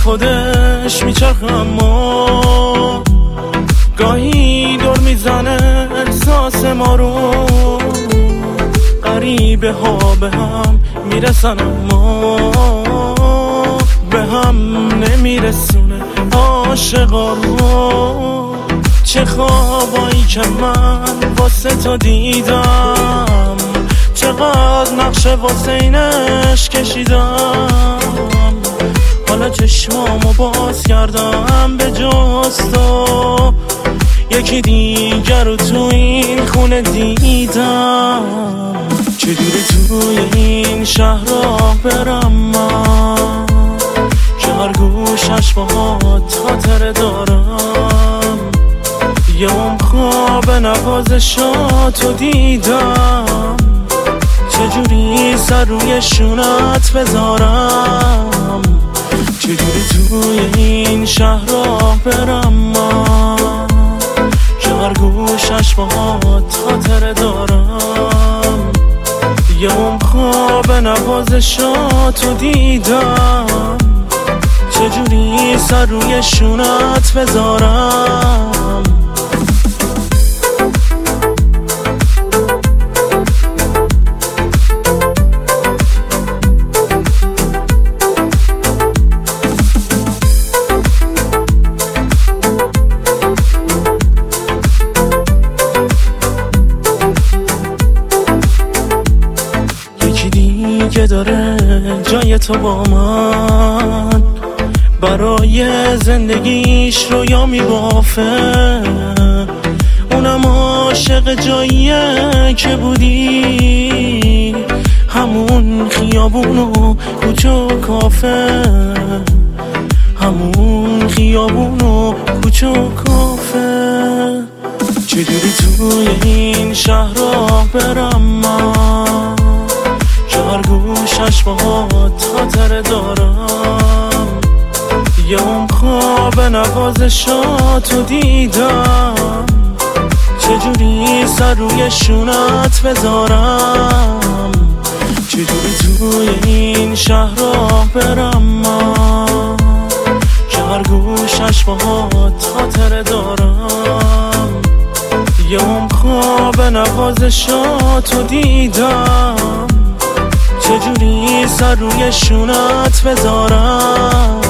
خودش میچرخه، اما گاهی دور میزنه احساس ما رو. غریبه ها به هم میرسن اما به هم نمیرسونه عاشقا رو. چه خوابایی که من واسه تو دیدم، چقدر نقشه واسه اینش کشیدم. حالا چشمامو باز کردم به جز تو، یکی دیگر رو تو این خونه دیدم. چجوری توی این شهر راه برم من که هر گوشش باهات خاطره دارم. یه اون خواب نوازشاتو دیدم، چجوری سر روی شونت بذارم. چجوری توی این شهر راه برم من که هر گوشش باهات خاطره دارم. یه اون خواب نوازشاتو دیدم، چجوری سر روی شونت بذارم. که داره جای تو با من، برای زندگیش رویا میبافه. اونم عاشق جاییه که بودی، همون خیابون و کوچه و کافه، همون خیابون و کوچه و کافه. چجوری توی این شهر راه برم من که هر گوشش باهات خاطره دارم. یه اون خواب نوازشاتو دیدم، چجوری سر روی شونت بذارم. چجوری توی این شهر راه برم من که هر گوشش باهات خاطره دارم. یه اون خواب نوازشاتو دیدم، چجوری سر روی شونت بذارم.